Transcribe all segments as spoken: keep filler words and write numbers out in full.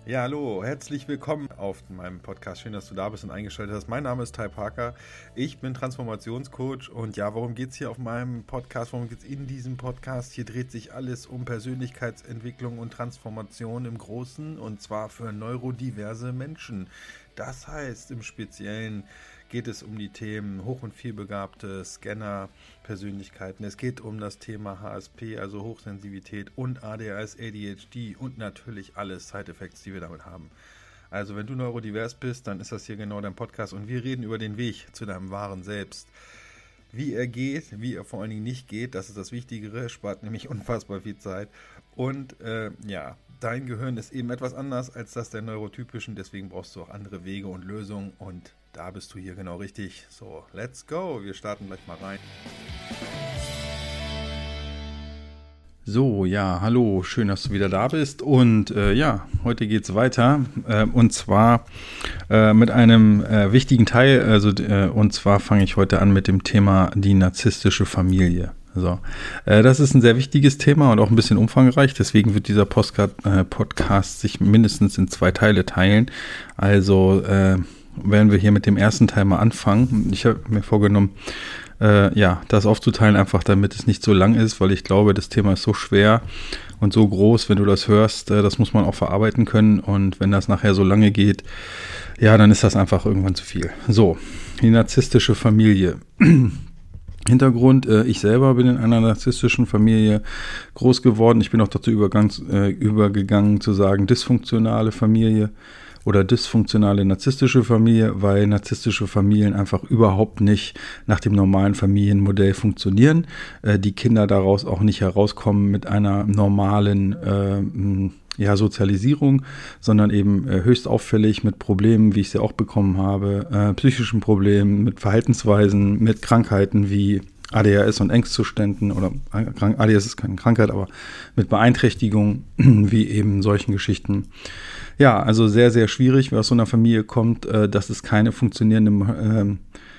Ja, hallo, herzlich willkommen auf meinem Podcast. Schön, dass du da bist und eingeschaltet hast. Mein Name ist Ty Parker. Ich bin Transformationscoach und ja, worum geht es hier auf meinem Podcast? Worum geht es in diesem Podcast? Hier dreht sich alles um Persönlichkeitsentwicklung und Transformation im Großen und zwar für neurodiverse Menschen. Das heißt, im Speziellen geht es um die Themen hoch- und vielbegabte Scanner-Persönlichkeiten. Es geht um das Thema H S P, also Hochsensitivität und A D H S, A D H D und natürlich alle Side-Effects, die wir damit haben. Also wenn du neurodivers bist, dann ist das hier genau dein Podcast und wir reden über den Weg zu deinem wahren Selbst. Wie er geht, wie er vor allen Dingen nicht geht, das ist das Wichtigere, spart nämlich unfassbar viel Zeit. Und äh, ja, dein Gehirn ist eben etwas anders als das der Neurotypischen, deswegen brauchst du auch andere Wege und Lösungen und da bist du hier genau richtig. So, let's go, wir starten gleich mal rein. So, ja, hallo, schön, dass du wieder da bist und äh, ja, heute geht's weiter äh, und zwar äh, mit einem äh, wichtigen Teil, also äh, und zwar fange ich heute an mit dem Thema die narzisstische Familie. So, äh, das ist ein sehr wichtiges Thema und auch ein bisschen umfangreich, deswegen wird dieser Postcard, äh, Podcast sich mindestens in zwei Teile teilen, also äh, werden wir hier mit dem ersten Teil mal anfangen. Ich habe mir vorgenommen, Äh, ja, das aufzuteilen, einfach damit es nicht so lang ist, weil ich glaube, das Thema ist so schwer und so groß, wenn du das hörst, äh, das muss man auch verarbeiten können und wenn das nachher so lange geht, ja, dann ist das einfach irgendwann zu viel. So, die narzisstische Familie. Hintergrund, äh, ich selber bin in einer narzisstischen Familie groß geworden. Ich bin auch dazu übergang, äh, übergegangen zu sagen, dysfunktionale Familie oder dysfunktionale narzisstische Familie, weil narzisstische Familien einfach überhaupt nicht nach dem normalen Familienmodell funktionieren. Äh, die Kinder daraus auch nicht herauskommen mit einer normalen äh, ja, Sozialisierung, sondern eben äh, höchst auffällig mit Problemen, wie ich sie auch bekommen habe, äh, psychischen Problemen, mit Verhaltensweisen, mit Krankheiten wie A D H S und Angstzuständen oder A D H S ist keine Krankheit, aber mit Beeinträchtigungen wie eben solchen Geschichten. Ja, also sehr, sehr schwierig, wer aus so einer Familie kommt. Äh, das ist keine funktionierende äh,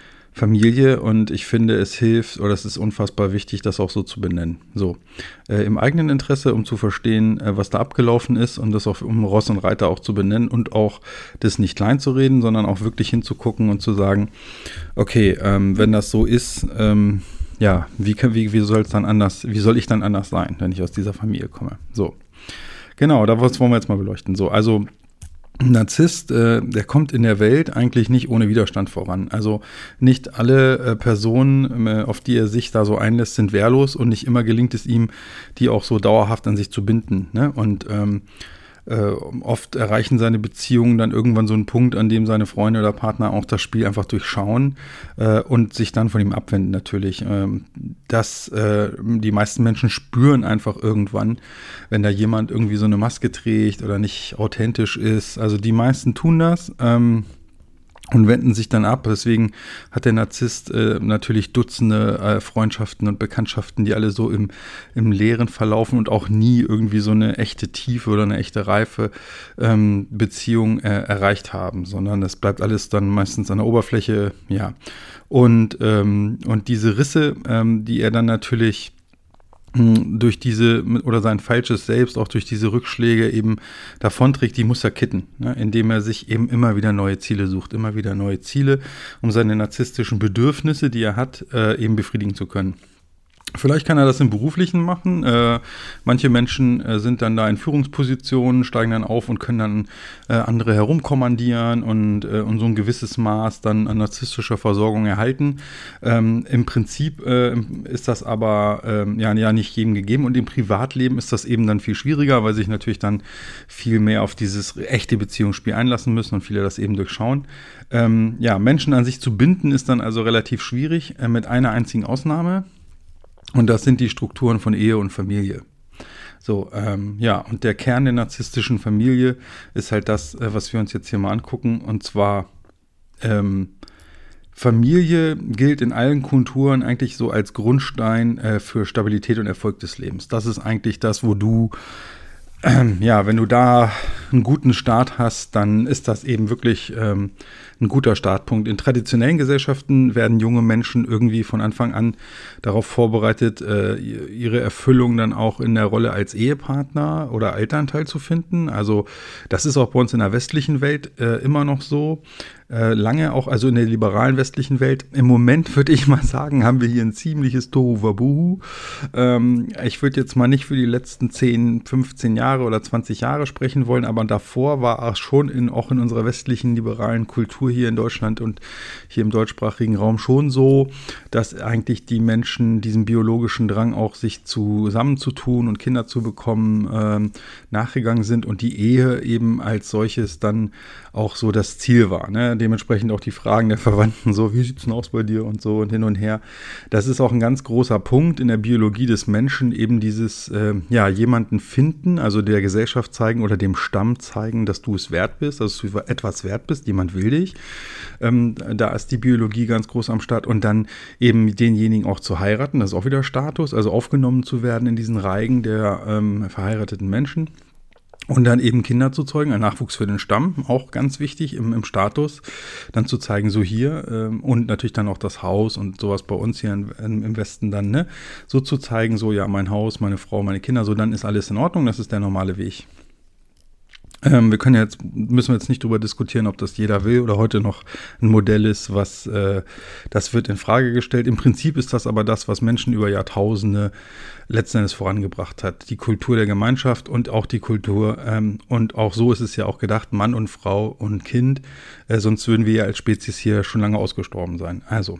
Familie und ich finde, es hilft oder es ist unfassbar wichtig, das auch so zu benennen. So, äh, im eigenen Interesse, um zu verstehen, äh, was da abgelaufen ist und das auch um Ross und Reiter auch zu benennen und auch das nicht klein zu reden, sondern auch wirklich hinzugucken und zu sagen, okay, ähm, wenn das so ist, ähm, ja, wie, wie, wie soll es dann anders, wie soll ich dann anders sein, wenn ich aus dieser Familie komme? So. Genau, da wollen wir jetzt mal beleuchten. So, also ein Narzisst, äh, der kommt in der Welt eigentlich nicht ohne Widerstand voran. Also nicht alle äh, Personen, äh, auf die er sich da so einlässt, sind wehrlos und nicht immer gelingt es ihm, die auch so dauerhaft an sich zu binden. Ne? Und ähm, äh, oft erreichen seine Beziehungen dann irgendwann so einen Punkt, an dem seine Freunde oder Partner auch das Spiel einfach durchschauen äh, und sich dann von ihm abwenden natürlich. Ähm, dass äh, die meisten Menschen spüren einfach irgendwann, wenn da jemand irgendwie so eine Maske trägt oder nicht authentisch ist. Also die meisten tun das ähm, und wenden sich dann ab. Deswegen hat der Narzisst äh, natürlich Dutzende äh, Freundschaften und Bekanntschaften, die alle so im, im Leeren verlaufen und auch nie irgendwie so eine echte Tiefe oder eine echte reife ähm, Beziehung äh, erreicht haben, sondern das bleibt alles dann meistens an der Oberfläche, ja. Und, ähm, und diese Risse, ähm, die er dann natürlich durch diese oder sein falsches Selbst auch durch diese Rückschläge eben davonträgt, die muss er kitten, ne, indem er sich eben immer wieder neue Ziele sucht, immer wieder neue Ziele, um seine narzisstischen Bedürfnisse, die er hat, äh, eben befriedigen zu können. Vielleicht kann er das im Beruflichen machen. Äh, manche Menschen äh, sind dann da in Führungspositionen, steigen dann auf und können dann äh, andere herumkommandieren und, äh, und so ein gewisses Maß dann an narzisstischer Versorgung erhalten. Ähm, Im Prinzip äh, ist das aber äh, ja, ja nicht jedem gegeben und im Privatleben ist das eben dann viel schwieriger, weil sich natürlich dann viel mehr auf dieses echte Beziehungsspiel einlassen müssen und viele das eben durchschauen. Ähm, ja, Menschen an sich zu binden ist dann also relativ schwierig, äh, mit einer einzigen Ausnahme. Und das sind die Strukturen von Ehe und Familie. So, ähm, ja, und der Kern der narzisstischen Familie ist halt das, äh, was wir uns jetzt hier mal angucken. Und zwar, ähm, Familie gilt in allen Kulturen eigentlich so als Grundstein äh, für Stabilität und Erfolg des Lebens. Das ist eigentlich das, wo du, ähm, ja, wenn du da einen guten Start hast, dann ist das eben wirklich ähm, ein guter Startpunkt. In traditionellen Gesellschaften werden junge Menschen irgendwie von Anfang an darauf vorbereitet, äh, ihre Erfüllung dann auch in der Rolle als Ehepartner oder Elternteil zu finden. Also das ist auch bei uns in der westlichen Welt äh, immer noch so. Äh, lange auch, also in der liberalen westlichen Welt. Im Moment würde ich mal sagen, haben wir hier ein ziemliches Tohuwabohu. Ähm, ich würde jetzt mal nicht für die letzten zehn, fünfzehn Jahre oder zwanzig Jahre sprechen wollen, aber davor war auch schon in, auch in unserer westlichen liberalen Kultur hier in Deutschland und hier im deutschsprachigen Raum schon so, dass eigentlich die Menschen diesem biologischen Drang auch sich zusammenzutun und Kinder zu bekommen ähm, nachgegangen sind und die Ehe eben als solches dann auch so das Ziel war, ne? Dementsprechend auch die Fragen der Verwandten, so, wie sieht's denn aus bei dir und so und hin und her. Das ist auch ein ganz großer Punkt in der Biologie des Menschen, eben dieses, äh, ja, jemanden finden, also der Gesellschaft zeigen oder dem Stamm zeigen, dass du es wert bist, dass du etwas wert bist, jemand will dich. Ähm, da ist die Biologie ganz groß am Start und dann eben denjenigen auch zu heiraten, das ist auch wieder Status, also aufgenommen zu werden in diesen Reigen der ähm, verheirateten Menschen. Und dann eben Kinder zu zeugen, ein Nachwuchs für den Stamm, auch ganz wichtig im, im Status, dann zu zeigen, so hier ähm, und natürlich dann auch das Haus und sowas bei uns hier in, in, im Westen dann, ne, so zu zeigen, so ja, mein Haus, meine Frau, meine Kinder, so dann ist alles in Ordnung, das ist der normale Weg. Ähm, wir können jetzt, müssen wir jetzt nicht drüber diskutieren, ob das jeder will oder heute noch ein Modell ist, was, äh, das wird in Frage gestellt. Im Prinzip ist das aber das, was Menschen über Jahrtausende letzten Endes vorangebracht hat. Die Kultur der Gemeinschaft und auch die Kultur, ähm, und auch so ist es ja auch gedacht, Mann und Frau und Kind, äh, sonst würden wir ja als Spezies hier schon lange ausgestorben sein. Also,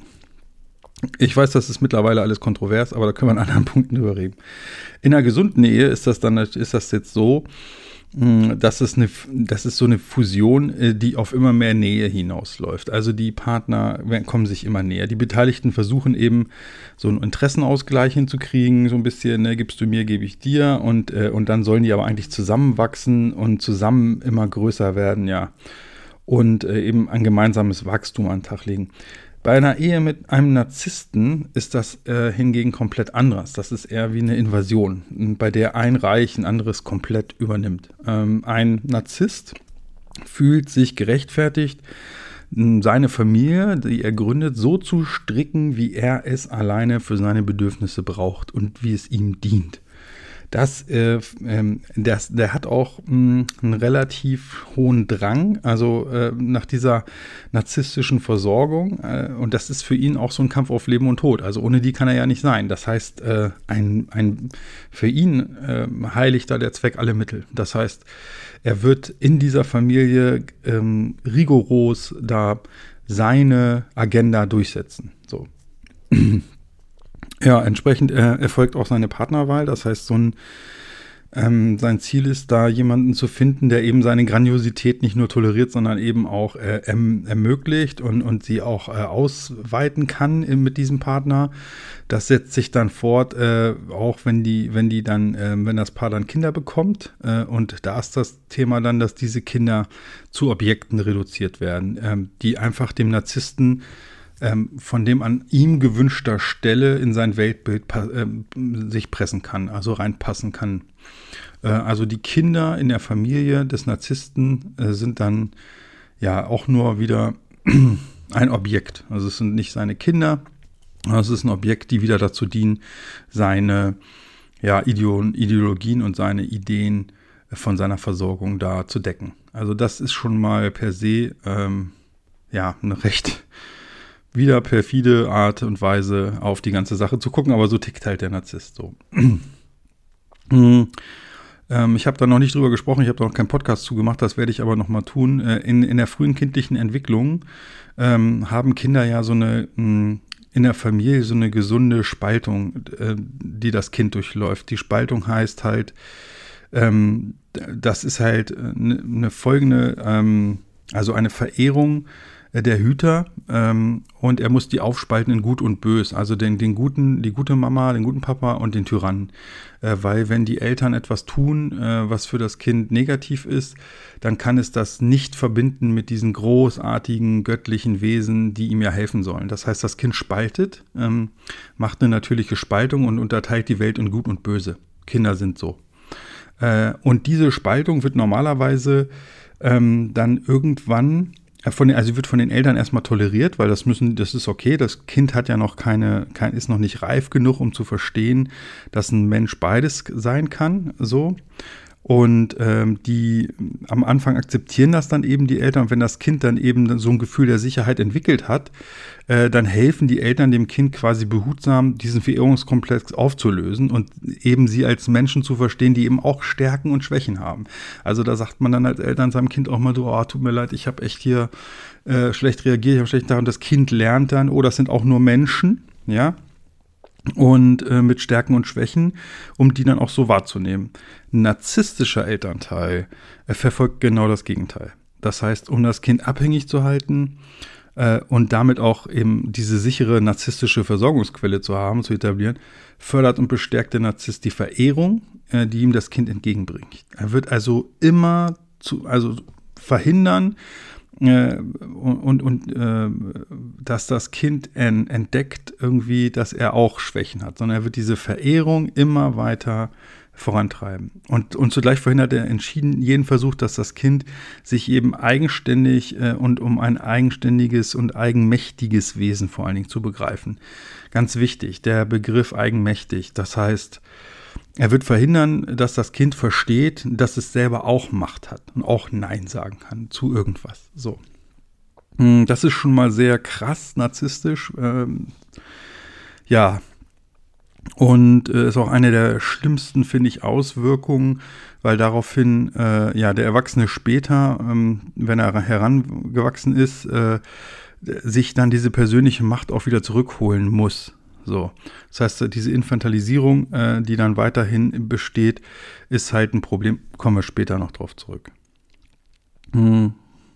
ich weiß, das ist mittlerweile alles kontrovers, aber da können wir an anderen Punkten drüber reden. In einer gesunden Ehe ist das dann, ist das jetzt so, Das ist, eine, das ist so eine Fusion, die auf immer mehr Nähe hinausläuft. Also die Partner kommen sich immer näher. Die Beteiligten versuchen eben so einen Interessenausgleich hinzukriegen, so ein bisschen, ne, gibst du mir, gebe ich dir. Und, äh, und dann sollen die aber eigentlich zusammenwachsen und zusammen immer größer werden, ja. Und äh, eben ein gemeinsames Wachstum an den Tag legen. Bei einer Ehe mit einem Narzissten ist das äh, hingegen komplett anders. Das ist eher wie eine Invasion, bei der ein Reich ein anderes komplett übernimmt. Ähm, ein Narzisst fühlt sich gerechtfertigt, seine Familie, die er gründet, so zu stricken, wie er es alleine für seine Bedürfnisse braucht und wie es ihm dient. Das, äh, ähm, das, der hat auch mh, einen relativ hohen Drang, also äh, nach dieser narzisstischen Versorgung. Äh, und das ist für ihn auch so ein Kampf auf Leben und Tod. Also ohne die kann er ja nicht sein. Das heißt, äh, ein, ein, für ihn äh, heiligt da der Zweck alle Mittel. Das heißt, er wird in dieser Familie ähm, rigoros da seine Agenda durchsetzen. So. Ja, entsprechend äh, erfolgt auch seine Partnerwahl. Das heißt, so ein, ähm, sein Ziel ist da, jemanden zu finden, der eben seine Grandiosität nicht nur toleriert, sondern eben auch äh, erm- ermöglicht und, und sie auch äh, ausweiten kann äh, mit diesem Partner. Das setzt sich dann fort, äh, auch wenn die, wenn die dann, äh, wenn das Paar dann Kinder bekommt. Äh, und da ist das Thema dann, dass diese Kinder zu Objekten reduziert werden, ähm, die einfach dem Narzissten Ähm, von dem an ihm gewünschter Stelle in sein Weltbild äh, sich pressen kann, also reinpassen kann. Äh, also die Kinder in der Familie des Narzissten äh, sind dann ja auch nur wieder ein Objekt. Also es sind nicht seine Kinder, es ist ein Objekt, die wieder dazu dienen, seine ja, Ideologien und seine Ideen von seiner Versorgung da zu decken. Also das ist schon mal per se ähm, ja eine recht wieder perfide Art und Weise auf die ganze Sache zu gucken, aber so tickt halt der Narzisst so. ähm, ich habe da noch nicht drüber gesprochen, ich habe da noch keinen Podcast zugemacht, das werde ich aber noch mal tun. Äh, in, in der frühen kindlichen Entwicklung ähm, haben Kinder ja so eine, mh, in der Familie so eine gesunde Spaltung, äh, die das Kind durchläuft. Die Spaltung heißt halt, ähm, das ist halt eine, eine folgende, ähm, also eine Verehrung der Hüter, ähm, und er muss die aufspalten in Gut und Bös, also den, den guten, die gute Mama, den guten Papa und den Tyrannen, äh, weil wenn die Eltern etwas tun, äh, was für das Kind negativ ist, dann kann es das nicht verbinden mit diesen großartigen göttlichen Wesen, die ihm ja helfen sollen. Das heißt, das Kind spaltet, ähm, macht eine natürliche Spaltung und unterteilt die Welt in Gut und Böse. Kinder sind so. Äh, und diese Spaltung wird normalerweise ähm, dann irgendwann Von den, also wird von den Eltern erstmal toleriert, weil das müssen, das ist okay. Das Kind hat ja noch keine, kein, ist noch nicht reif genug, um zu verstehen, dass ein Mensch beides sein kann. So. Und ähm, die am Anfang akzeptieren das dann eben die Eltern. Und wenn das Kind dann eben so ein Gefühl der Sicherheit entwickelt hat, äh, dann helfen die Eltern dem Kind quasi behutsam, diesen Verehrungskomplex aufzulösen und eben sie als Menschen zu verstehen, die eben auch Stärken und Schwächen haben. Also da sagt man dann als Eltern seinem Kind auch mal so, oh, tut mir leid, ich habe echt hier äh, schlecht reagiert, ich habe schlecht da. Und das Kind lernt dann, oh, das sind auch nur Menschen, ja. Und äh, mit Stärken und Schwächen, um die dann auch so wahrzunehmen. Ein narzisstischer Elternteil äh, verfolgt genau das Gegenteil. Das heißt, um das Kind abhängig zu halten äh, und damit auch eben diese sichere narzisstische Versorgungsquelle zu haben, zu etablieren, fördert und bestärkt der Narzisst die Verehrung, äh, die ihm das Kind entgegenbringt. Er wird also immer zu, also verhindern, Äh, und, und äh, dass das Kind en, entdeckt irgendwie, dass er auch Schwächen hat, sondern er wird diese Verehrung immer weiter vorantreiben. Und, und zugleich verhindert er entschieden jeden Versuch, dass das Kind sich eben eigenständig äh, und um ein eigenständiges und eigenmächtiges Wesen vor allen Dingen zu begreifen. Ganz wichtig, der Begriff eigenmächtig. Das heißt, er wird verhindern, dass das Kind versteht, dass es selber auch Macht hat und auch Nein sagen kann zu irgendwas. So. Das ist schon mal sehr krass narzisstisch. Ähm, ja. Und äh, ist auch eine der schlimmsten, finde ich, Auswirkungen, weil daraufhin äh, ja der Erwachsene später, ähm, wenn er herangewachsen ist, äh, sich dann diese persönliche Macht auch wieder zurückholen muss. So, das heißt, diese Infantilisierung, äh, die dann weiterhin besteht, ist halt ein Problem. Kommen wir später noch drauf zurück. Hm.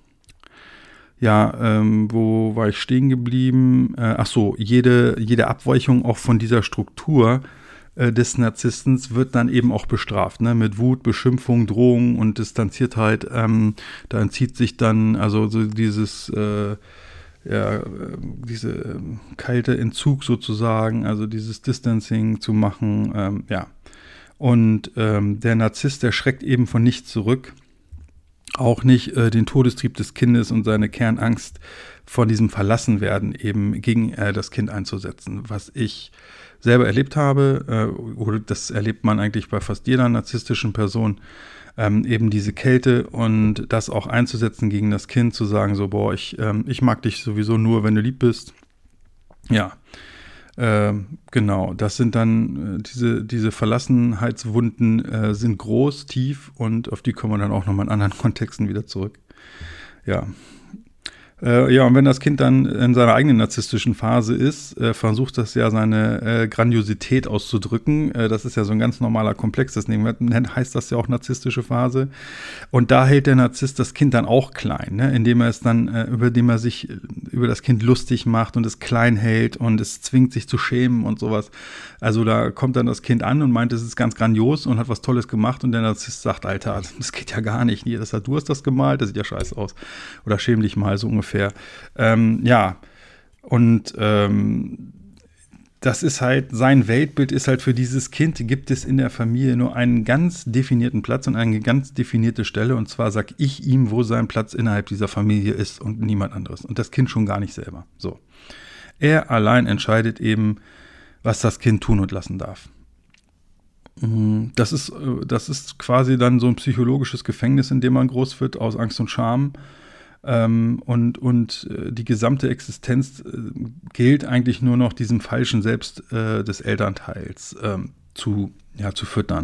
Ja, ähm, wo war ich stehen geblieben? Äh, ach so, jede, jede Abweichung auch von dieser Struktur äh, des Narzisstens wird dann eben auch bestraft, ne? Mit Wut, Beschimpfung, Drohung und Distanziertheit. Ähm, da entzieht sich dann also so dieses äh, ja, diese ähm, kalte Entzug sozusagen, also dieses Distancing zu machen, ähm, ja. Und ähm, der Narzisst, der schreckt eben von nichts zurück, auch nicht äh, den Todestrieb des Kindes und seine Kernangst von diesem Verlassenwerden eben gegen äh, das Kind einzusetzen, was ich selber erlebt habe, äh, oder das erlebt man eigentlich bei fast jeder narzisstischen Person, Ähm, eben diese Kälte und das auch einzusetzen gegen das Kind, zu sagen so, boah, ich, ähm, ich mag dich sowieso nur, wenn du lieb bist. Ja, ähm, genau, das sind dann, äh, diese, diese Verlassenheitswunden äh, sind groß, tief und auf die kommen wir dann auch nochmal in anderen Kontexten wieder zurück. Ja. Äh, ja, und wenn das Kind dann in seiner eigenen narzisstischen Phase ist, äh, versucht das ja seine äh, Grandiosität auszudrücken. Äh, das ist ja so ein ganz normaler Komplex, deswegen heißt das ja auch narzisstische Phase. Und da hält der Narzisst das Kind dann auch klein, ne? Indem er es dann, äh, über dem er sich über das Kind lustig macht und es klein hält und es zwingt sich zu schämen und sowas. Also da kommt dann das Kind an und meint, es ist ganz grandios und hat was Tolles gemacht und der Narzisst sagt, Alter, das geht ja gar nicht. Das, du hast das gemalt, das sieht ja scheiße aus. Oder schäm dich mal, so ungefähr. Ähm, ja, und ähm, das ist halt, sein Weltbild ist halt, für dieses Kind gibt es in der Familie nur einen ganz definierten Platz und eine ganz definierte Stelle, und zwar sag ich ihm, wo sein Platz innerhalb dieser Familie ist und niemand anderes. Und das Kind schon gar nicht selber. So. Er allein entscheidet eben, was das Kind tun und lassen darf. Das ist, das ist quasi dann so ein psychologisches Gefängnis, in dem man groß wird, aus Angst und Scham. Ähm, und, und äh, die gesamte Existenz äh, gilt eigentlich nur noch diesem falschen Selbst äh, des Elternteils ähm, zu, ja, zu füttern.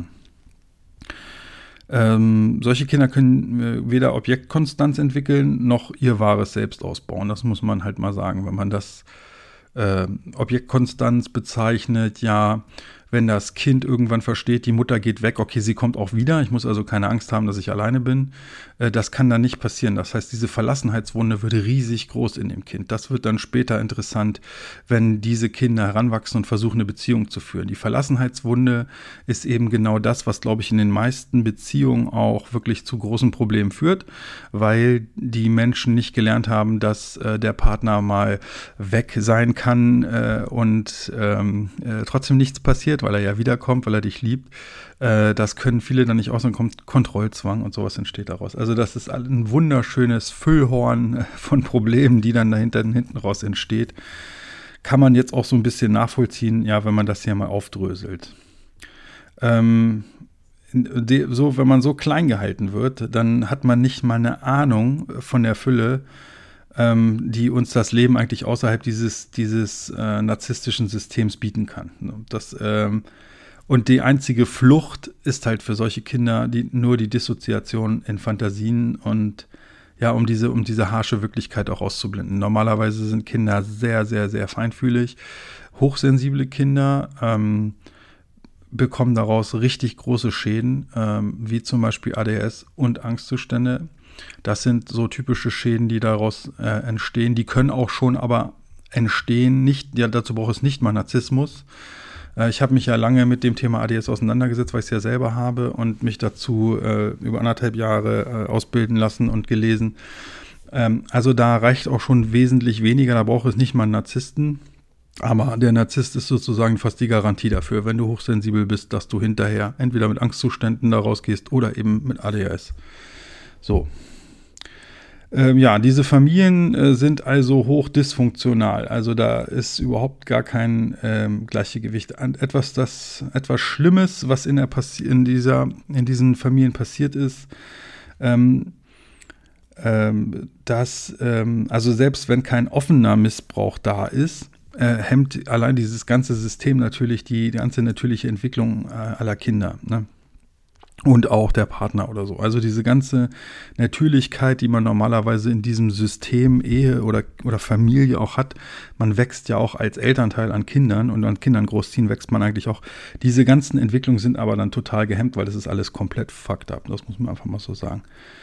Ähm, solche Kinder können äh, weder Objektkonstanz entwickeln, noch ihr wahres Selbst ausbauen. Das muss man halt mal sagen, wenn man das äh, Objektkonstanz bezeichnet, ja, wenn das Kind irgendwann versteht, die Mutter geht weg, okay, sie kommt auch wieder, ich muss also keine Angst haben, dass ich alleine bin, äh, das kann dann nicht passieren. Das heißt, diese Verlassenheitswunde wird riesig groß in dem Kind. Das wird dann später interessant, wenn diese Kinder heranwachsen und versuchen, eine Beziehung zu führen. Die Verlassenheitswunde ist eben genau das, was, glaube ich, in den meisten Beziehungen auch wirklich zu großen Problemen führt, weil die Menschen nicht gelernt haben, dass äh, der Partner mal weg sein kann äh, und ähm, äh, trotzdem nichts passiert, passiert, weil er ja wiederkommt, weil er dich liebt. Äh, das können viele dann nicht aus, dann kommt Kontrollzwang und sowas entsteht daraus. Also das ist ein wunderschönes Füllhorn von Problemen, die dann dahinter hinten raus entsteht. Kann man jetzt auch so ein bisschen nachvollziehen, ja, wenn man das hier mal aufdröselt. Ähm, de, so, wenn man so klein gehalten wird, dann hat man nicht mal eine Ahnung von der Fülle, ähm, die uns das Leben eigentlich außerhalb dieses, dieses äh, narzisstischen Systems bieten kann. Das, ähm, und die einzige Flucht ist halt für solche Kinder die, nur die Dissoziation in Fantasien und ja, um diese, um diese harsche Wirklichkeit auch auszublenden. Normalerweise sind Kinder sehr, sehr, sehr feinfühlig. Hochsensible Kinder ähm, bekommen daraus richtig große Schäden, ähm, wie zum Beispiel A D S und Angstzustände. Das sind so typische Schäden, die daraus äh, entstehen. Die können auch schon aber entstehen. Nicht, ja, dazu braucht es nicht mal Narzissmus. Äh, ich habe mich ja lange mit dem Thema A D S auseinandergesetzt, weil ich es ja selber habe und mich dazu äh, über anderthalb Jahre äh, ausbilden lassen und gelesen. Ähm, also da reicht auch schon wesentlich weniger. Da braucht es nicht mal einen Narzissten. Aber der Narzisst ist sozusagen fast die Garantie dafür, wenn du hochsensibel bist, dass du hinterher entweder mit Angstzuständen da rausgehst oder eben mit A D S. So. Ähm, ja, diese Familien äh, sind also hoch dysfunktional. Also da ist überhaupt gar kein ähm, Gleichgewicht. Etwas, das, etwas Schlimmes, was in, der Passi- in, dieser, in diesen Familien passiert ist, ähm, ähm, dass, ähm, also selbst wenn kein offener Missbrauch da ist, äh, hemmt allein dieses ganze System natürlich die, die ganze natürliche Entwicklung äh, aller Kinder, ne? Und auch der Partner oder so. Also diese ganze Natürlichkeit, die man normalerweise in diesem System Ehe oder, oder Familie auch hat. Man wächst ja auch als Elternteil an Kindern und an Kindern großziehen wächst man eigentlich auch. Diese ganzen Entwicklungen sind aber dann total gehemmt, weil das ist alles komplett fucked up. Das muss man einfach mal so sagen.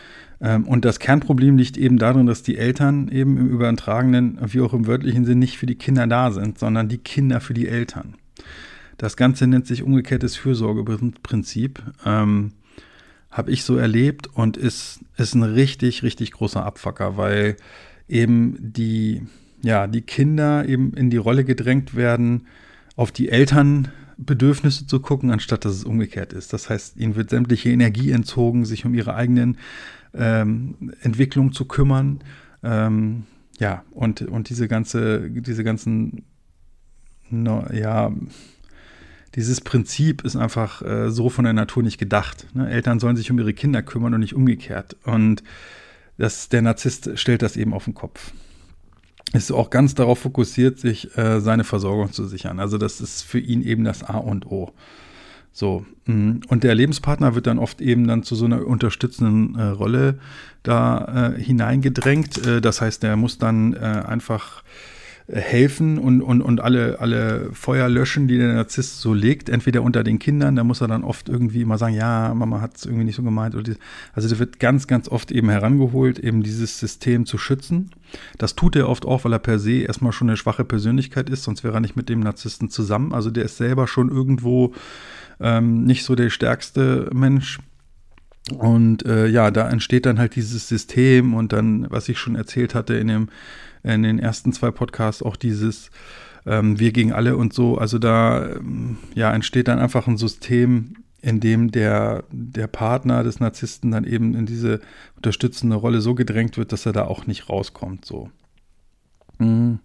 Und das Kernproblem liegt eben darin, dass die Eltern eben im übertragenen, wie auch im wörtlichen Sinn, nicht für die Kinder da sind, sondern die Kinder für die Eltern. Das Ganze nennt sich umgekehrtes Fürsorgeprinzip. Ähm, habe ich so erlebt und ist, ist ein richtig, richtig großer Abfucker, weil eben die, ja, die Kinder eben in die Rolle gedrängt werden, auf die Elternbedürfnisse zu gucken, anstatt dass es umgekehrt ist. Das heißt, ihnen wird sämtliche Energie entzogen, sich um ihre eigenen ähm, Entwicklung zu kümmern. Ähm, ja, und, und diese ganze, diese ganzen, no, ja, dieses Prinzip ist einfach äh, so von der Natur nicht gedacht. Ne? Eltern sollen sich um ihre Kinder kümmern und nicht umgekehrt. Und das, der Narzisst stellt das eben auf den Kopf. Ist auch ganz darauf fokussiert, sich äh, seine Versorgung zu sichern. Also das ist für ihn eben das A und O. So. Und der Lebenspartner wird dann oft eben dann zu so einer unterstützenden äh, Rolle da äh, hineingedrängt. Äh, das heißt, der muss dann äh, einfach helfen und, und, und alle, alle Feuer löschen, die der Narzisst so legt, entweder unter den Kindern, da muss er dann oft irgendwie immer sagen, ja, Mama hat es irgendwie nicht so gemeint. Oder die, also der wird ganz, ganz oft eben herangeholt, eben dieses System zu schützen. Das tut er oft auch, weil er per se erstmal schon eine schwache Persönlichkeit ist, sonst wäre er nicht mit dem Narzissten zusammen. Also der ist selber schon irgendwo ähm, nicht so der stärkste Mensch. Und äh, ja, da entsteht dann halt dieses System und dann, was ich schon erzählt hatte in dem in den ersten zwei Podcasts, auch dieses ähm, Wir gegen alle und so. Also da ähm, ja, entsteht dann einfach ein System, in dem der, der Partner des Narzissten dann eben in diese unterstützende Rolle so gedrängt wird, dass er da auch nicht rauskommt. So. Mhm.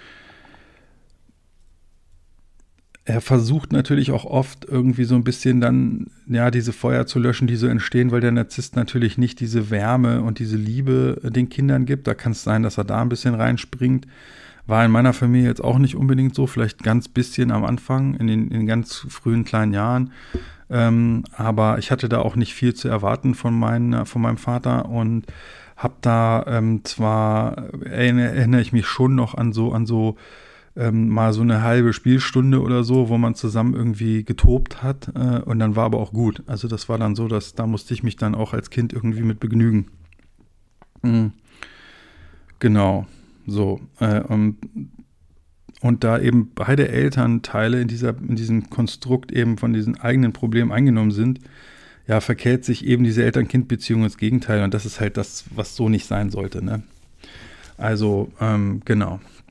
Er versucht natürlich auch oft irgendwie so ein bisschen dann, ja, diese Feuer zu löschen, die so entstehen, weil der Narzisst natürlich nicht diese Wärme und diese Liebe den Kindern gibt. Da kann es sein, dass er da ein bisschen reinspringt. War in meiner Familie jetzt auch nicht unbedingt so, vielleicht ganz bisschen am Anfang, in den, in ganz frühen kleinen Jahren. Ähm, aber ich hatte da auch nicht viel zu erwarten von, mein, von meinem Vater und habe da ähm, zwar, erinnere, erinnere ich mich schon noch an so, an so, Ähm, mal so eine halbe Spielstunde oder so, wo man zusammen irgendwie getobt hat äh, und dann war aber auch gut. Also das war dann so, dass da musste ich mich dann auch als Kind irgendwie mit begnügen. Mhm. Genau, so. Äh, und, und da eben beide Elternteile in, dieser, in diesem Konstrukt eben von diesen eigenen Problemen eingenommen sind, ja, verkehrt sich eben diese Eltern-Kind-Beziehung ins Gegenteil und das ist halt das, was so nicht sein sollte, ne? Also, ähm, genau.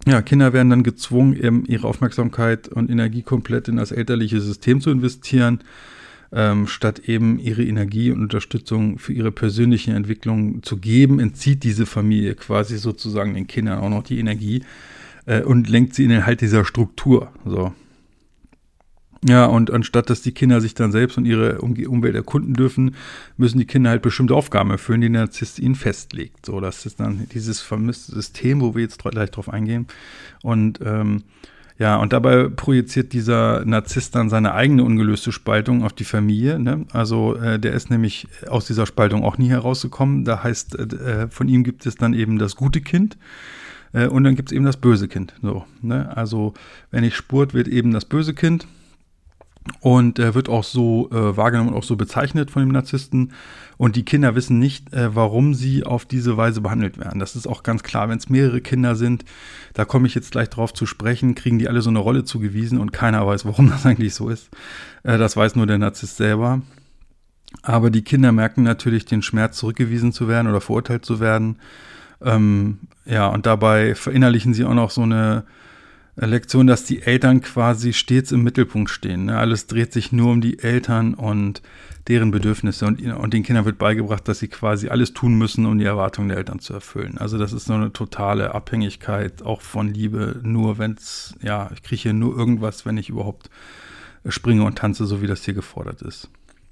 Ja, Kinder werden dann gezwungen, eben ihre Aufmerksamkeit und Energie komplett in das elterliche System zu investieren, ähm, statt eben ihre Energie und Unterstützung für ihre persönliche Entwicklung zu geben, entzieht diese Familie quasi sozusagen den Kindern auch noch die Energie äh, und lenkt sie in den Halt dieser Struktur. So. Ja, und anstatt, dass die Kinder sich dann selbst und ihre um Umwelt erkunden dürfen, müssen die Kinder halt bestimmte Aufgaben erfüllen, die der Narzisst ihnen festlegt. So, das ist dann dieses vermisste System, wo wir jetzt gleich drauf eingehen. Und ähm, ja, und dabei projiziert dieser Narzisst dann seine eigene ungelöste Spaltung auf die Familie. Ne? Also äh, der ist nämlich aus dieser Spaltung auch nie herausgekommen. Da heißt, äh, von ihm gibt es dann eben das gute Kind. Äh, und dann gibt es eben das böse Kind. So, ne? Also wenn nicht spurt, wird eben das böse Kind. Und er wird auch so äh, wahrgenommen und auch so bezeichnet von dem Narzissten. Und die Kinder wissen nicht, äh, warum sie auf diese Weise behandelt werden. Das ist auch ganz klar, wenn es mehrere Kinder sind, da komme ich jetzt gleich drauf zu sprechen, kriegen die alle so eine Rolle zugewiesen und keiner weiß, warum das eigentlich so ist. Äh, das weiß nur der Narzisst selber. Aber die Kinder merken natürlich den Schmerz, zurückgewiesen zu werden oder verurteilt zu werden. Ähm, ja, und dabei verinnerlichen sie auch noch so eine Lektion, dass die Eltern quasi stets im Mittelpunkt stehen. Ne? Alles dreht sich nur um die Eltern und deren Bedürfnisse. Und, und den Kindern wird beigebracht, dass sie quasi alles tun müssen, um die Erwartungen der Eltern zu erfüllen. Also das ist so eine totale Abhängigkeit auch von Liebe. Nur wenn es, ja, ich kriege hier nur irgendwas, wenn ich überhaupt springe und tanze, so wie das hier gefordert ist.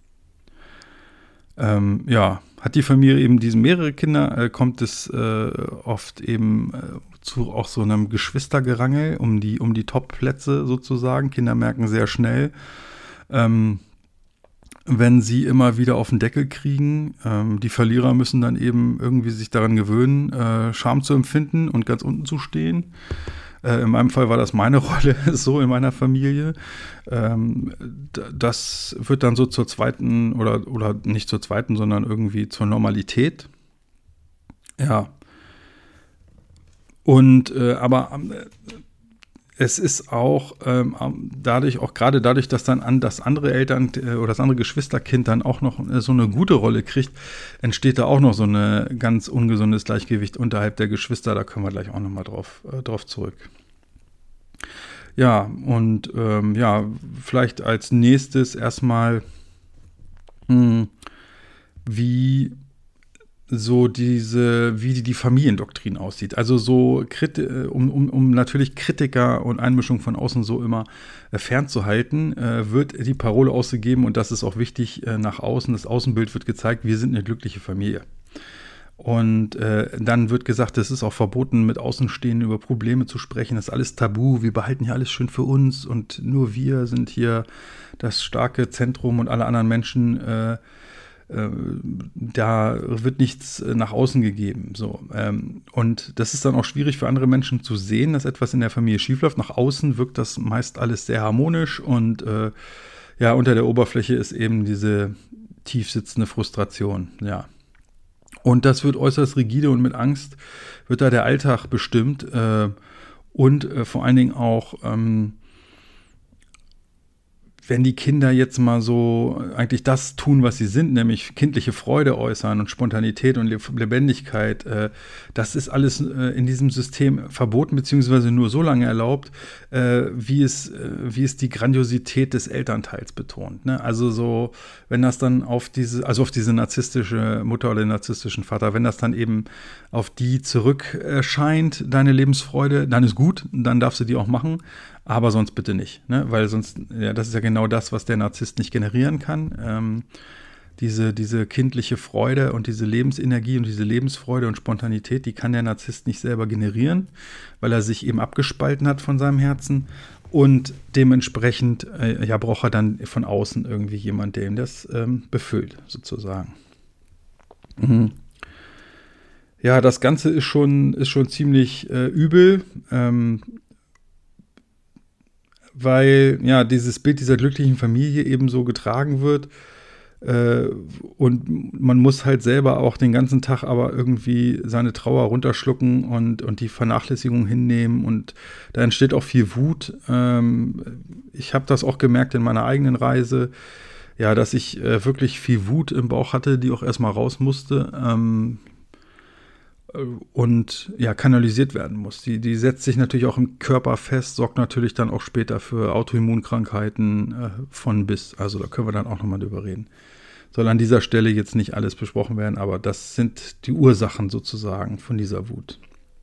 Ähm, ja, hat die Familie eben diese mehrere Kinder, äh, kommt es äh, oft eben äh, zu auch so einem Geschwistergerangel um die, um die Top-Plätze sozusagen. Kinder merken sehr schnell, ähm, wenn sie immer wieder auf den Deckel kriegen. Ähm, die Verlierer müssen dann eben irgendwie sich daran gewöhnen, äh, Scham zu empfinden und ganz unten zu stehen. Äh, in meinem Fall war das meine Rolle so in meiner Familie. Ähm, das wird dann so zur zweiten oder, oder nicht zur zweiten, sondern irgendwie zur Normalität. Ja. Und äh, aber äh, es ist auch ähm, dadurch, auch gerade dadurch, dass dann an das andere Eltern äh, oder das andere Geschwisterkind dann auch noch äh, so eine gute Rolle kriegt, entsteht da auch noch so ein ganz ungesundes Gleichgewicht unterhalb der Geschwister. Da können wir gleich auch nochmal drauf, äh, drauf zurück. Ja, und ähm, ja, vielleicht als nächstes erstmal, mh, wie so diese, wie die, die Familiendoktrin aussieht. Also so, um, um, um natürlich Kritiker und Einmischung von außen so immer äh, fernzuhalten, äh, wird die Parole ausgegeben, und das ist auch wichtig, äh, nach außen, das Außenbild wird gezeigt, wir sind eine glückliche Familie. Und äh, dann wird gesagt, es ist auch verboten, mit Außenstehenden über Probleme zu sprechen, das ist alles tabu, wir behalten hier alles schön für uns und nur wir sind hier das starke Zentrum und alle anderen Menschen äh, da wird nichts nach außen gegeben. So. Und das ist dann auch schwierig für andere Menschen zu sehen, dass etwas in der Familie schiefläuft. Nach außen wirkt das meist alles sehr harmonisch und äh, ja, unter der Oberfläche ist eben diese tief sitzende Frustration. Ja. Und das wird äußerst rigide und mit Angst wird da der Alltag bestimmt äh, und äh, vor allen Dingen auch ähm, wenn die Kinder jetzt mal so eigentlich das tun, was sie sind, nämlich kindliche Freude äußern und Spontanität und Lebendigkeit, äh, das ist alles äh, in diesem System verboten, beziehungsweise nur so lange erlaubt, äh, wie es, äh, wie es die Grandiosität des Elternteils betont. Ne? Also so, wenn das dann auf diese, also auf diese narzisstische Mutter oder den narzisstischen Vater, wenn das dann eben auf die zurückscheint, deine Lebensfreude, dann ist gut, dann darfst du die auch machen. Aber sonst bitte nicht, ne? Weil sonst, ja, das ist ja genau das, was der Narzisst nicht generieren kann. Ähm, diese, diese kindliche Freude und diese Lebensenergie und diese Lebensfreude und Spontanität, die kann der Narzisst nicht selber generieren, weil er sich eben abgespalten hat von seinem Herzen. Und dementsprechend äh, ja, braucht er dann von außen irgendwie jemand, der ihm das ähm, befüllt, sozusagen. Mhm. Ja, das Ganze ist schon, ist schon ziemlich äh, übel. Ähm, weil ja dieses Bild dieser glücklichen Familie eben so getragen wird äh, und man muss halt selber auch den ganzen Tag aber irgendwie seine Trauer runterschlucken und, und die Vernachlässigung hinnehmen und da entsteht auch viel Wut. Ähm, ich habe das auch gemerkt in meiner eigenen Reise, ja, dass ich äh, wirklich viel Wut im Bauch hatte, die auch erstmal raus musste. Ähm, und ja, kanalisiert werden muss. Die, die setzt sich natürlich auch im Körper fest, sorgt natürlich dann auch später für Autoimmunkrankheiten äh, von bis. Also da können wir dann auch nochmal drüber reden. Soll an dieser Stelle jetzt nicht alles besprochen werden, aber das sind die Ursachen sozusagen von dieser Wut.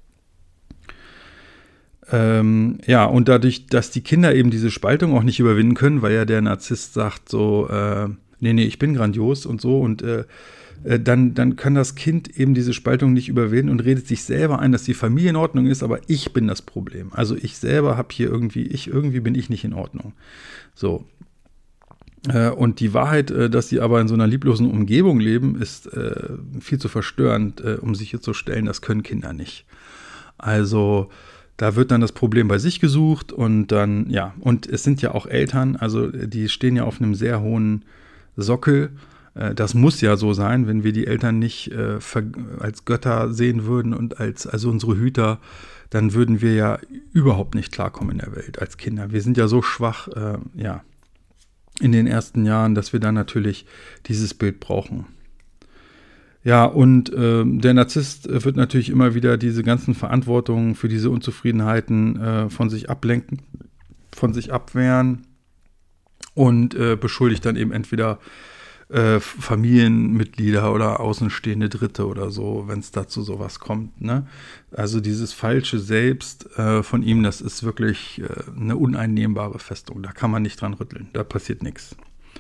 Ähm, ja, und dadurch, dass die Kinder eben diese Spaltung auch nicht überwinden können, weil ja der Narzisst sagt so, äh, nee, nee, ich bin grandios und so und äh, äh, dann, dann kann das Kind eben diese Spaltung nicht überwinden und redet sich selber ein, dass die Familie in Ordnung ist, aber ich bin das Problem. Also ich selber habe hier irgendwie, ich irgendwie bin ich nicht in Ordnung. So. Äh, und die Wahrheit, äh, dass sie aber in so einer lieblosen Umgebung leben, ist äh, viel zu verstörend, äh, um sich hier zu stellen, das können Kinder nicht. Also da wird dann das Problem bei sich gesucht und dann, ja, und es sind ja auch Eltern, also die stehen ja auf einem sehr hohen Sockel. Das muss ja so sein, wenn wir die Eltern nicht äh, als Götter sehen würden und als also unsere Hüter, dann würden wir ja überhaupt nicht klarkommen in der Welt als Kinder. Wir sind ja so schwach, äh, ja, in den ersten Jahren, dass wir dann natürlich dieses Bild brauchen. Ja, und äh, der Narzisst wird natürlich immer wieder diese ganzen Verantwortungen für diese Unzufriedenheiten äh, von sich ablenken, von sich abwehren und äh, beschuldigt dann eben entweder äh, Familienmitglieder oder außenstehende Dritte oder so, wenn es dazu sowas kommt. Ne? Also dieses falsche Selbst äh, von ihm, das ist wirklich äh, eine uneinnehmbare Festung. Da kann man nicht dran rütteln, da passiert nichts.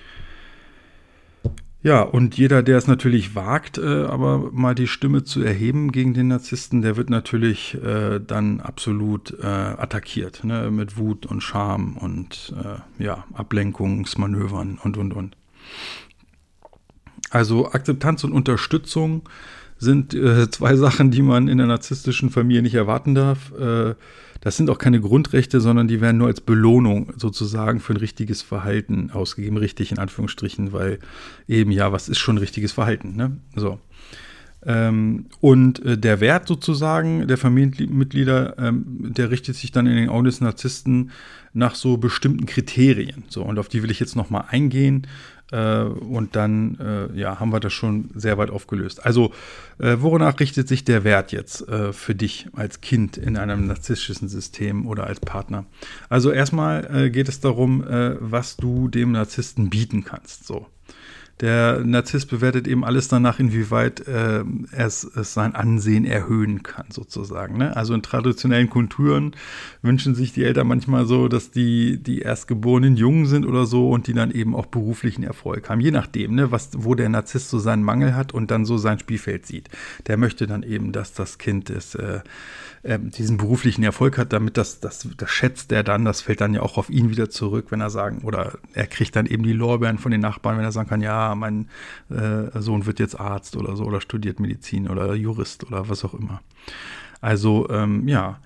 Ja, und jeder, der es natürlich wagt, äh, aber mal die Stimme zu erheben gegen den Narzissten, der wird natürlich äh, dann absolut äh, attackiert, ne? Mit Wut und Scham und äh, ja, Ablenkungsmanövern und, und, und. Also Akzeptanz und Unterstützung sind äh, zwei Sachen, die man in der narzisstischen Familie nicht erwarten darf. Äh, das sind auch keine Grundrechte, sondern die werden nur als Belohnung sozusagen für ein richtiges Verhalten ausgegeben. Richtig in Anführungsstrichen, weil eben, ja, was ist schon richtiges Verhalten, ne? So. Ähm, und äh, der Wert sozusagen der Familienmitglieder, ähm, der richtet sich dann in den Augen des Narzissten nach so bestimmten Kriterien. So, und auf die will ich jetzt nochmal eingehen. Äh, und dann äh, ja, haben wir das schon sehr weit aufgelöst. Also, äh, wonach richtet sich der Wert jetzt äh, für dich als Kind in einem narzisstischen System oder als Partner? Also erstmal äh, geht es darum, äh, was du dem Narzissten bieten kannst. So. Der Narzisst bewertet eben alles danach, inwieweit äh, es, es sein Ansehen erhöhen kann, sozusagen. Ne? Also in traditionellen Kulturen wünschen sich die Eltern manchmal so, dass die, die erstgeborenen Jungen sind oder so und die dann eben auch beruflichen Erfolg haben. Je nachdem, ne, was, wo der Narzisst so seinen Mangel hat und dann so sein Spielfeld sieht. Der möchte dann eben, dass das Kind es, äh, äh, diesen beruflichen Erfolg hat, damit das, das, das schätzt er dann, das fällt dann ja auch auf ihn wieder zurück, wenn er sagen, oder er kriegt dann eben die Lorbeeren von den Nachbarn, wenn er sagen kann, ja, mein äh, Sohn wird jetzt Arzt oder so oder studiert Medizin oder Jurist oder was auch immer. Also ähm, ja,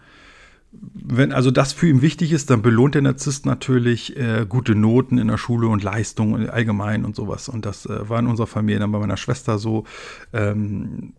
wenn also das für ihn wichtig ist, dann belohnt der Narzisst natürlich äh, gute Noten in der Schule und Leistungen allgemein und sowas. Und das äh, war in unserer Familie dann bei meiner Schwester so, ähm,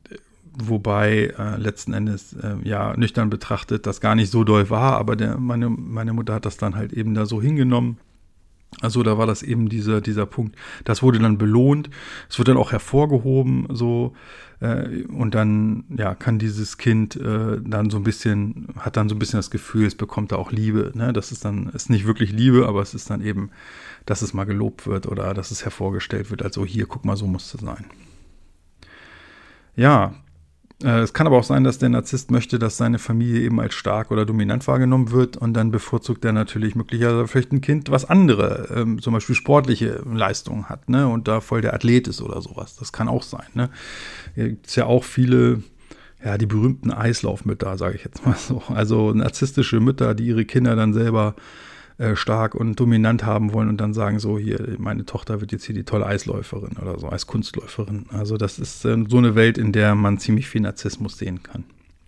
wobei äh, letzten Endes, äh, ja, nüchtern betrachtet, das gar nicht so doll war, aber der, meine, meine Mutter hat das dann halt eben da so hingenommen. Also da war das eben dieser, dieser Punkt, das wurde dann belohnt, es wird dann auch hervorgehoben, so, äh, und dann, ja, kann dieses Kind äh, dann so ein bisschen, hat dann so ein bisschen das Gefühl, es bekommt da auch Liebe, ne, das ist dann, ist nicht wirklich Liebe, aber es ist dann eben, dass es mal gelobt wird oder dass es hervorgestellt wird, also hier, guck mal, so muss es sein. Ja, es kann aber auch sein, dass der Narzisst möchte, dass seine Familie eben als stark oder dominant wahrgenommen wird und dann bevorzugt er natürlich möglicherweise vielleicht ein Kind, was andere, ähm, zum Beispiel sportliche Leistungen hat, ne, und da voll der Athlet ist oder sowas. Das kann auch sein, ne. Hier gibt es ja auch viele, ja, die berühmten Eislaufmütter, sage ich jetzt mal so. Also narzisstische Mütter, die ihre Kinder dann selber äh, stark und dominant haben wollen und dann sagen so, hier, meine Tochter wird jetzt hier die tolle Eisläuferin oder so, Eiskunstläuferin. Also das ist äh, so eine Welt, in der man ziemlich viel Narzissmus sehen kann.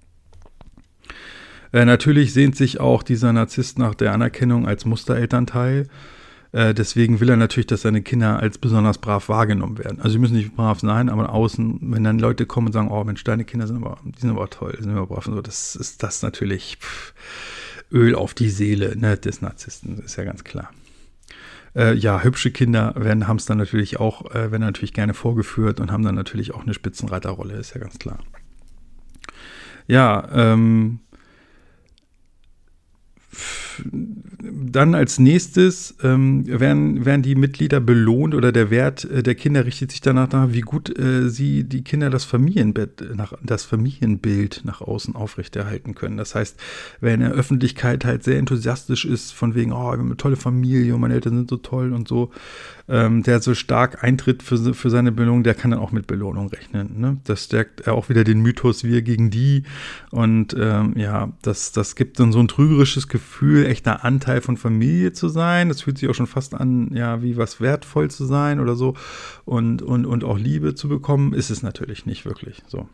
Äh, natürlich sehnt sich auch dieser Narzisst nach der Anerkennung als Musterelternteil. Äh, deswegen will er natürlich, dass seine Kinder als besonders brav wahrgenommen werden. Also sie müssen nicht brav sein, aber außen, wenn dann Leute kommen und sagen, oh Mensch, deine Kinder sind aber, die sind aber toll, die sind aber brav und so, das ist das natürlich pff, Öl auf die Seele, ne, des Narzissten, ist ja ganz klar. Äh, ja, hübsche Kinder werden, haben es dann natürlich auch, äh, werden natürlich gerne vorgeführt und haben dann natürlich auch eine Spitzenreiterrolle, ist ja ganz klar. ja, ähm, dann als nächstes ähm, werden, werden die Mitglieder belohnt oder der Wert äh, der Kinder richtet sich danach nach, wie gut äh, sie die Kinder das Familienbett, nach, das Familienbild nach außen aufrechterhalten können. Das heißt, wer in der Öffentlichkeit halt sehr enthusiastisch ist, von wegen, oh, wir haben eine tolle Familie und meine Eltern sind so toll und so, ähm, der so stark eintritt für, für seine Belohnung, der kann dann auch mit Belohnung rechnen. Ne? Das stärkt auch wieder den Mythos wir gegen die und ähm, ja, das, das gibt dann so ein trügerisches Gefühl, echter Anteil von Familie zu sein. Das fühlt sich auch schon fast an, ja, wie was wertvoll zu sein oder so und, und, und auch Liebe zu bekommen, ist es natürlich nicht wirklich so.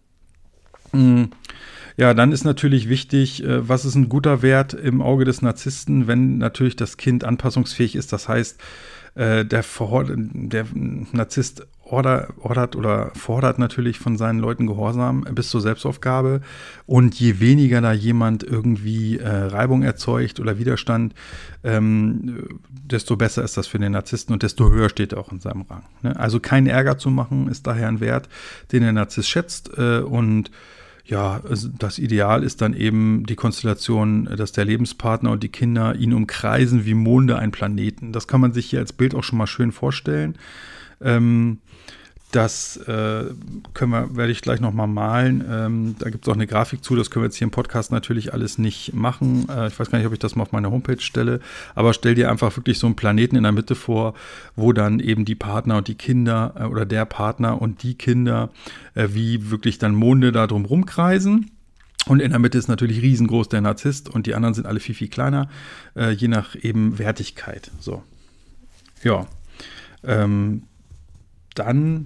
Ja, dann ist natürlich wichtig, was ist ein guter Wert im Auge des Narzissten, wenn natürlich das Kind anpassungsfähig ist. Das heißt, der, der Narzisst ordert oder fordert natürlich von seinen Leuten Gehorsam bis zur Selbstaufgabe. Und je weniger da jemand irgendwie äh, Reibung erzeugt oder Widerstand, ähm, desto besser ist das für den Narzissten und desto höher steht er auch in seinem Rang. Ne? Also keinen Ärger zu machen, ist daher ein Wert, den der Narzisst schätzt. Äh, und ja, das Ideal ist dann eben die Konstellation, dass der Lebenspartner und die Kinder ihn umkreisen wie Monde einen Planeten. Das kann man sich hier als Bild auch schon mal schön vorstellen. Ähm, das äh, können wir, werde ich gleich nochmal malen. Ähm, da gibt es auch eine Grafik zu, das können wir jetzt hier im Podcast natürlich alles nicht machen. Äh, ich weiß gar nicht, ob ich das mal auf meine Homepage stelle, aber stell dir einfach wirklich so einen Planeten in der Mitte vor, wo dann eben die Partner und die Kinder äh, oder der Partner und die Kinder äh, wie wirklich dann Monde da drum rumkreisen. Und in der Mitte ist natürlich riesengroß der Narzisst und die anderen sind alle viel, viel kleiner, äh, je nach eben Wertigkeit. So, ja, ähm, dann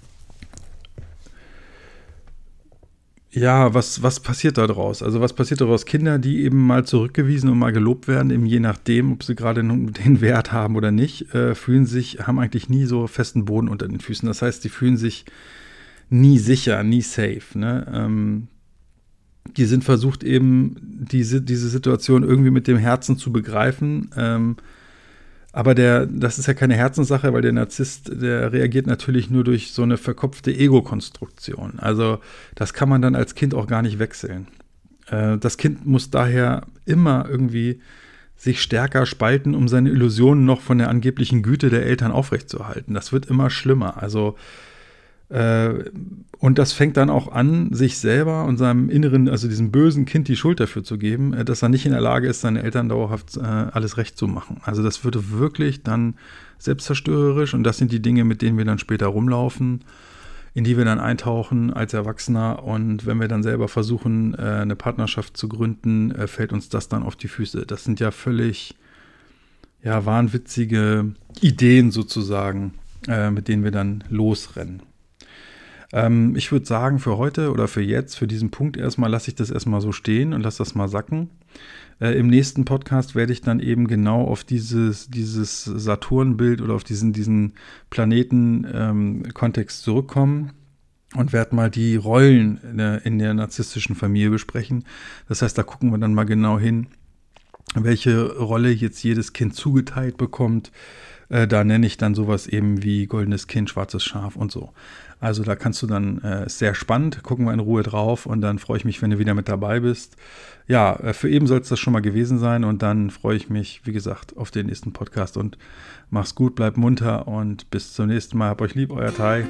Ja, was, was passiert da draus? Also was passiert daraus? Kinder, die eben mal zurückgewiesen und mal gelobt werden, eben je nachdem, ob sie gerade den Wert haben oder nicht, äh, fühlen sich, haben eigentlich nie so festen Boden unter den Füßen. Das heißt, die fühlen sich nie sicher, nie safe. Ne? Ähm, die sind versucht eben, diese, diese Situation irgendwie mit dem Herzen zu begreifen. Ähm, Aber der, das ist ja keine Herzenssache, weil der Narzisst, der reagiert natürlich nur durch so eine verkopfte Ego-Konstruktion. Also das kann man dann als Kind auch gar nicht wechseln. Äh, das Kind muss daher immer irgendwie sich stärker spalten, um seine Illusionen noch von der angeblichen Güte der Eltern aufrechtzuerhalten. Das wird immer schlimmer. Also äh, und das fängt dann auch an, sich selber und seinem inneren, also diesem bösen Kind die Schuld dafür zu geben, äh, dass er nicht in der Lage ist, seinen Eltern dauerhaft äh, alles recht zu machen. Also das wird wirklich dann selbstzerstörerisch und das sind die Dinge, mit denen wir dann später rumlaufen, in die wir dann eintauchen als Erwachsener und wenn wir dann selber versuchen, äh, eine Partnerschaft zu gründen, äh, fällt uns das dann auf die Füße. Das sind ja völlig, ja, wahnwitzige Ideen sozusagen, äh, mit denen wir dann losrennen. Ähm, ich würde sagen, für heute oder für jetzt, für diesen Punkt erstmal, lasse ich das erstmal so stehen und lasse das mal sacken. Äh, im nächsten Podcast werde ich dann eben genau auf dieses, dieses Saturn-Bild oder auf diesen, diesen Planeten-Kontext ähm, zurückkommen und werde mal die Rollen in der, in der narzisstischen Familie besprechen. Das heißt, da gucken wir dann mal genau hin, welche Rolle jetzt jedes Kind zugeteilt bekommt. Äh, da nenne ich dann sowas eben wie goldenes Kind, schwarzes Schaf und so. Also da kannst du dann, äh, sehr spannend, gucken wir in Ruhe drauf und dann freue ich mich, wenn du wieder mit dabei bist. Ja, äh, für eben soll es das schon mal gewesen sein und dann freue ich mich, wie gesagt, auf den nächsten Podcast und mach's gut, bleib munter und bis zum nächsten Mal. Hab euch lieb, euer Tai.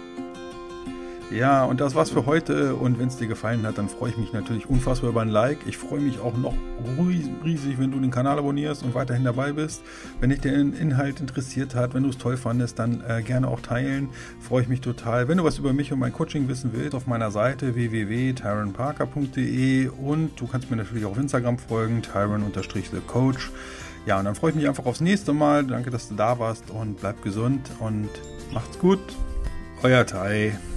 Ja, und das war's für heute und wenn es dir gefallen hat, dann freue ich mich natürlich unfassbar über ein Like. Ich freue mich auch noch riesig, wenn du den Kanal abonnierst und weiterhin dabei bist. Wenn dich der Inhalt interessiert hat, wenn du es toll fandest, dann äh, gerne auch teilen. Freue ich mich total. Wenn du was über mich und mein Coaching wissen willst, auf meiner Seite w w w punkt tyron parker punkt d e und du kannst mir natürlich auch auf Instagram folgen, tyron Unterstrich the Coach. Ja, und dann freue ich mich einfach aufs nächste Mal. Danke, dass du da warst und bleib gesund und macht's gut. Euer Tai.